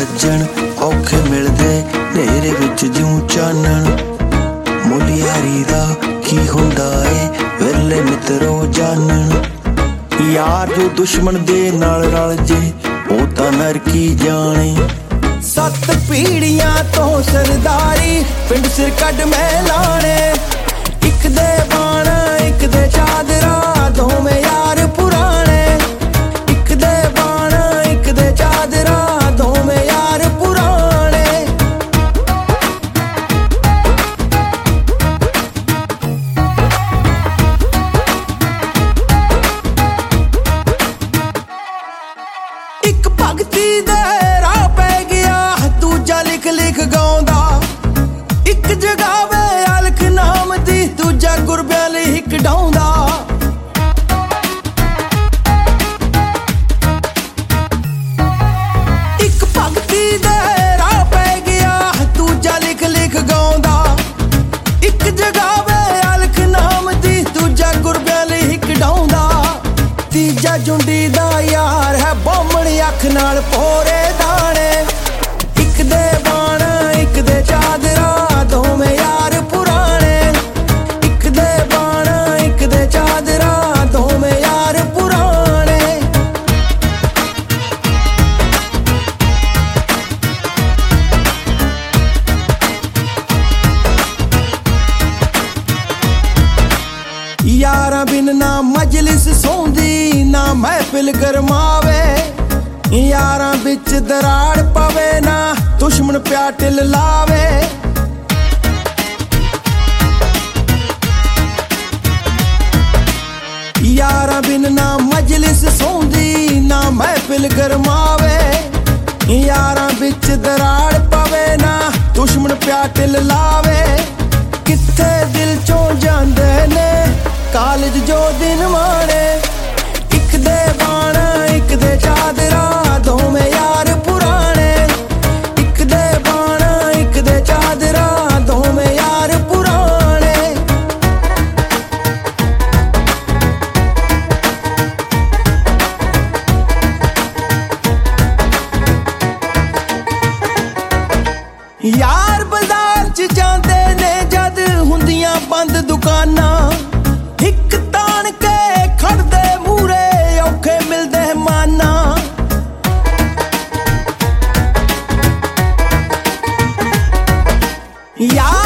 सज्जन औखे मिलदे नेरे विच जूं चानण। मुल यारी दा की हुंदा ए विरले मित्रो जानण। यार जो दुश्मन दे नाल रल जे ओ तां नरकी जाने। 7 पीढ़ियां तो सरदारी पिंड सिर कड मैं लाने। एक दे बाण एक दे चादरा दोवें यार पुराने। एक दे बाण एक दे चादरा दोवें यार पुराने। एक भगती दे राह पै गया दूजा लिख लिख गाउंदा। एक जगावे अलख नाम दी दूजा गुरबियां लई हिक ढाउंदा। एक भगती दे राह पै गया दूजा लिख लिख गाउंदा। एक जगावे अलख नाम दी दूजा गुरबियां लई हिक ढाउंदा। तीजा जुंडी दा यार है बोमणी अख नाल पोरे दाने। एक दे बाण एक दे चादरा दोवें यार पुराने। एक दे बाण एक दे चादरा दोवें यार पुराने। यारां बिन ना मजलिस सौंदी ना महफिल गरमावे। यारां बिच दराड़ पवे ना दुश्मन प्याटिल लावे। यारां बिन ना मजलिस सौंदी ना महफिल गरमावे। यारां बिच दराड़ पवे ना दुश्मन प्याटिल लावे। किथे दिल चों जांदे ने कालज जो दिन माने। एक दे बाण एक दे चादरा दोवें यार पुराने। एक दे बाण एक दे चादरा दोवें यार पुराने। यार बाजार च जांदे ने जद हुंदियां बंद दुकानां। हिक तान के खड़दे मूरे औखे मिलदे माना। यार